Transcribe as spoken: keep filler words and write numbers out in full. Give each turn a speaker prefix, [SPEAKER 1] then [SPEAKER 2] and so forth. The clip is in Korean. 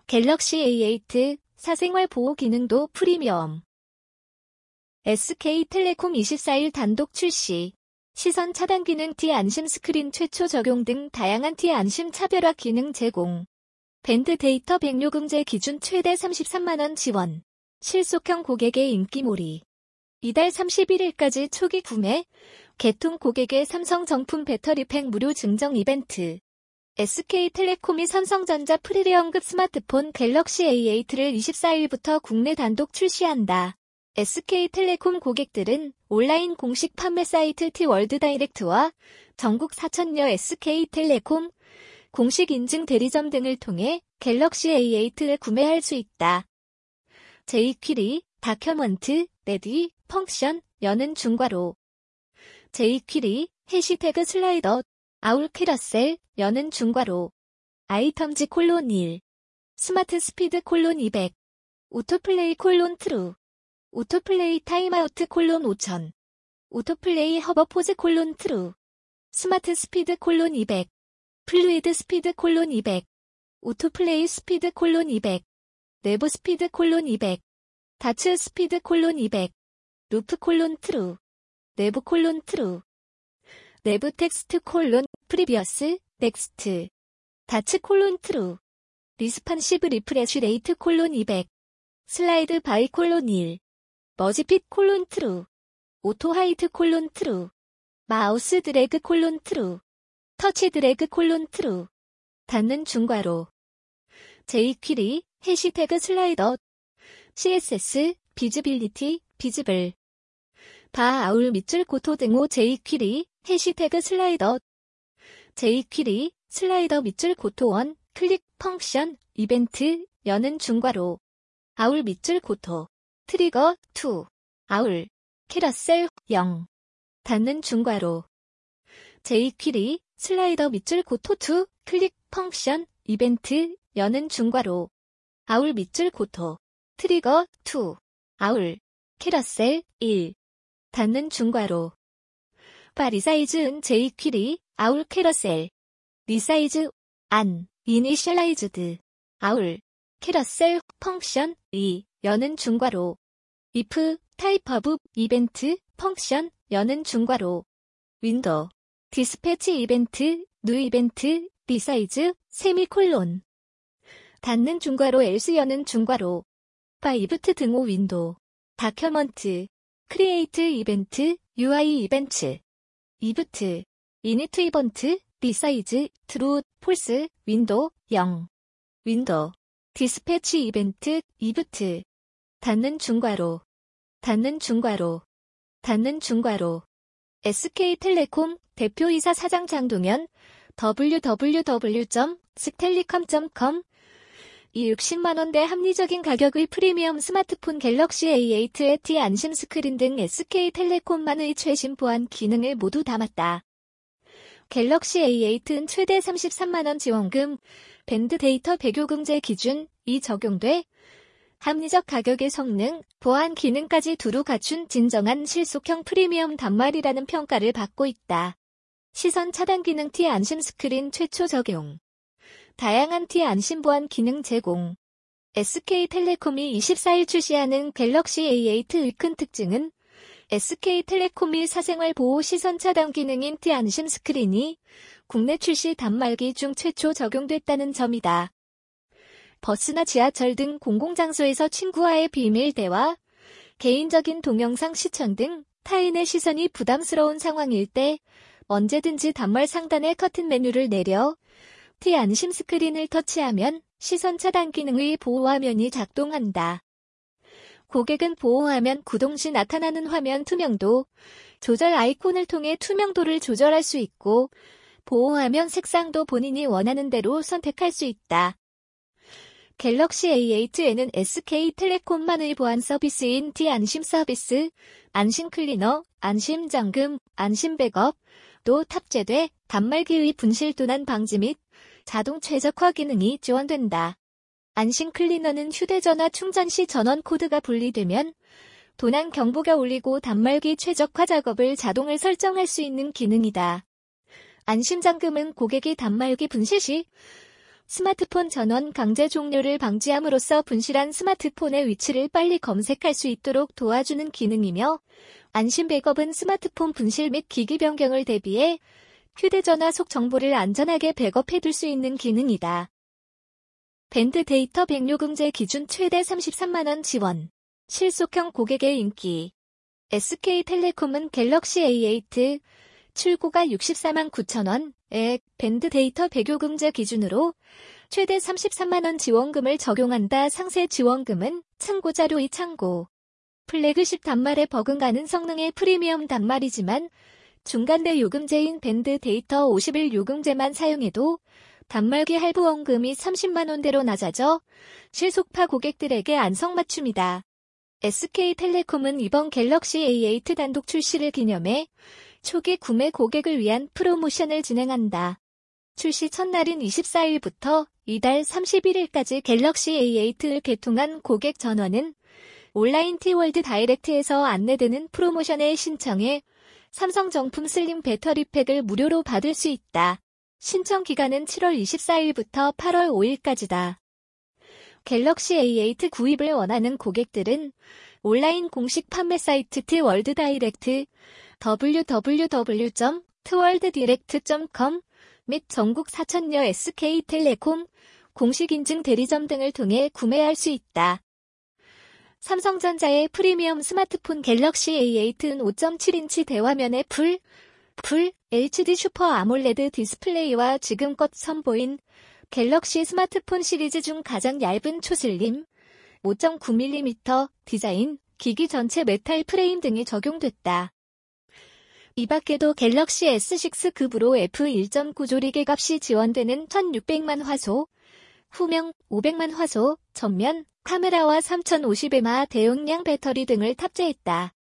[SPEAKER 1] 갤럭시 에이 에이트 사생활 보호 기능도 프리미엄. 에스케이텔레콤 이십사일 단독 출시. 시선 차단 기능 T 안심 스크린 최초 적용 등 다양한 T 안심 차별화 기능 제공. 밴드 데이터 백요금제 기준 최대 삼십삼만 원 지원. 실속형 고객의 인기몰이. 이달 삼십일일까지 초기 구매, 개통 고객의 삼성 정품 배터리팩 무료 증정 이벤트. 에스케이텔레콤이 삼성전자 프리미엄급 스마트폰 갤럭시 에이 에이트를 이십사일부터 국내 단독 출시한다. 에스케이텔레콤 고객들은 온라인 공식 판매 사이트 T월드 다이렉트와 전국 사천여 에스케이텔레콤 공식 인증 대리점 등을 통해 갤럭시 에이 에이트를 구매할 수 있다. 제이퀴리, 다큐먼트, 레디, 펑션, 여는 중괄호. 제이퀴리, 해시태그 슬라이더, 아울 캐러셀, 여는 중괄호. 아이텀즈 콜론 일. 스마트 스피드 콜론 이백. 오토플레이 콜론 트루. 오토플레이 타임아우트 콜론 오천. 오토플레이 허버포즈 콜론 트루. 스마트 스피드 콜론 이백. 플루이드 스피드 콜론 이백. 오토플레이 스피드 콜론 이백. 내부 스피드 콜론 이백. 다츠 스피드 콜론 이백. 루프 콜론 트루. 내부 콜론 트루. 내부 텍스트 콜론 프리비어스 넥스트. 다츠 콜론 트루. 리스판시브 리프레쉬 레이트 콜론 이백. 슬라이드 바이 콜론 일. 머지핏 콜론 트루. 오토 하이트 콜론 트루. 마우스 드래그 콜론 트루. 터치 드래그 콜론 트루. 닫는 중괄호. 제이퀴리, 해시태그 슬라이더. 씨에스에스, 비즈빌리티, 비즈블. 바 아울 밑줄 고토 등호 제이퀴리, 해시태그 슬라이더. 제이퀴리, 슬라이더 밑줄 고토 원, 클릭 펑션, 이벤트, 여는 중괄호. 아울 밑줄 고토. 트리거 투. 아울. 캐러셀 영. 닫는 중괄호. 제이퀴리, 슬라이더 밑줄 고토 투, 클릭 펑션, 이벤트, 여는 중괄호. 아울 밑줄 고토. 트리거 투. 아울. 캐러셀 일. 닫는 중괄호. 바 리사이즈은 제이퀴리, 아울 캐러셀. 리사이즈, 안, 이니셜라이즈드. 아울. 캐러셀, 펑션, 이, 여는 중괄호. if, 타입 오브, 이벤트, 펑션, 여는 중괄호. 윈도우. 디스패치 이벤트, 뉴 이벤트, 리사이즈, 세미콜론. 닫는 중괄호 else 여는 중괄호. 바 이브트 등호 윈도우. 다큐먼트. 크리에이트 이벤트, 유아이 이벤트. 이브트. 이니트 이번트, 리사이즈, 트루, 폴스, 윈도우, 영. 윈도우. 디스패치 이벤트, 이브트. 닫는 중괄호. 닫는 중괄호. 닫는 중괄호. 에스케이텔레콤 대표이사 사장 장동현 더블유 더블유 더블유 점 스텔리컴 점 컴 이 육십만 원대 합리적인 가격의 프리미엄 스마트폰 갤럭시 에이 에이트의 T 안심 스크린 등 에스케이텔레콤만의 최신 보안 기능을 모두 담았다. 갤럭시 에이 에이트는 최대 삼십삼만 원 지원금, 밴드 데이터 백요금제 기준이 적용돼 합리적 가격의 성능, 보안 기능까지 두루 갖춘 진정한 실속형 프리미엄 단말이라는 평가를 받고 있다. 시선 차단 기능 T 안심 스크린 최초 적용. 다양한 T 안심 보안 기능 제공. 에스케이텔레콤이 이십사일 출시하는 갤럭시 에이 에이트의 큰 특징은 에스케이텔레콤이 사생활 보호 시선 차단 기능인 T 안심 스크린이 국내 출시 단말기 중 최초 적용됐다는 점이다. 버스나 지하철 등 공공장소에서 친구와의 비밀 대화, 개인적인 동영상 시청 등 타인의 시선이 부담스러운 상황일 때 언제든지 단말 상단의 커튼 메뉴를 내려 T 안심 스크린을 터치하면 시선 차단 기능의 보호화면이 작동한다. 고객은 보호화면 구동 시 나타나는 화면 투명도 조절 아이콘을 통해 투명도를 조절할 수 있고 보호화면 색상도 본인이 원하는 대로 선택할 수 있다. 갤럭시 에이 에이트에는 에스케이텔레콤만의 보안 서비스인 T 안심 서비스, 안심 클리너, 안심 잠금, 안심 백업도 탑재돼 단말기의 분실 도난 방지 및 자동 최적화 기능이 지원된다. 안심 클리너는 휴대전화 충전 시 전원 코드가 분리되면 도난 경보가 울리고 단말기 최적화 작업을 자동을 설정할 수 있는 기능이다. 안심 잠금은 고객이 단말기 분실 시 스마트폰 전원 강제 종료를 방지함으로써 분실한 스마트폰의 위치를 빨리 검색할 수 있도록 도와주는 기능이며, 안심 백업은 스마트폰 분실 및 기기 변경을 대비해 휴대전화 속 정보를 안전하게 백업해둘 수 있는 기능이다. 밴드 데이터 백요금제 기준 최대 삼십삼만 원 지원. 실속형 고객의 인기. 에스케이텔레콤은 갤럭시 에이 에잇 출고가 육십사만 구천 원에 밴드 데이터 백요금제 기준으로 최대 삼십삼만 원 지원금을 적용한다. 상세 지원금은 참고자료 이 참고. 플래그십 단말에 버금가는 성능의 프리미엄 단말이지만 중간대 요금제인 밴드 데이터 오십일 요금제만 사용해도 단말기 할부원금이 삼십만 원대로 낮아져 실속파 고객들에게 안성맞춤이다. 에스케이텔레콤은 이번 갤럭시 에이 에잇 단독 출시를 기념해 초기 구매 고객을 위한 프로모션을 진행한다. 출시 첫날인 이십사 일부터 이달 삼십일 일까지 갤럭시 에이 에잇을 개통한 고객 전원은 온라인 T월드 다이렉트에서 안내되는 프로모션에 신청해 삼성 정품 슬림 배터리팩을 무료로 받을 수 있다. 신청 기간은 칠월 이십사 일부터 팔월 오 일까지다. 갤럭시 에이 에잇 구입을 원하는 고객들은 온라인 공식 판매 사이트 T월드 다이렉트 더블유 더블유 더블유 점 트월드디렉트 점 컴 및 전국 사천여 에스케이텔레콤 공식 인증 대리점 등을 통해 구매할 수 있다. 삼성전자의 프리미엄 스마트폰 갤럭시 에이 에잇은 오 점 칠 인치 대화면의 풀, 풀 에이치디 슈퍼 아몰레드 디스플레이와 지금껏 선보인 갤럭시 스마트폰 시리즈 중 가장 얇은 초슬림, 오 점 구 밀리미터 디자인, 기기 전체 메탈 프레임 등이 적용됐다. 이 밖에도 갤럭시 에스 식스급으로 에프 일 점 구 조리개 값이 지원되는 천육백만 화소, 후명 오백만 화소, 전면, 카메라와 삼천오십 앰페어 대용량 배터리 등을 탑재했다.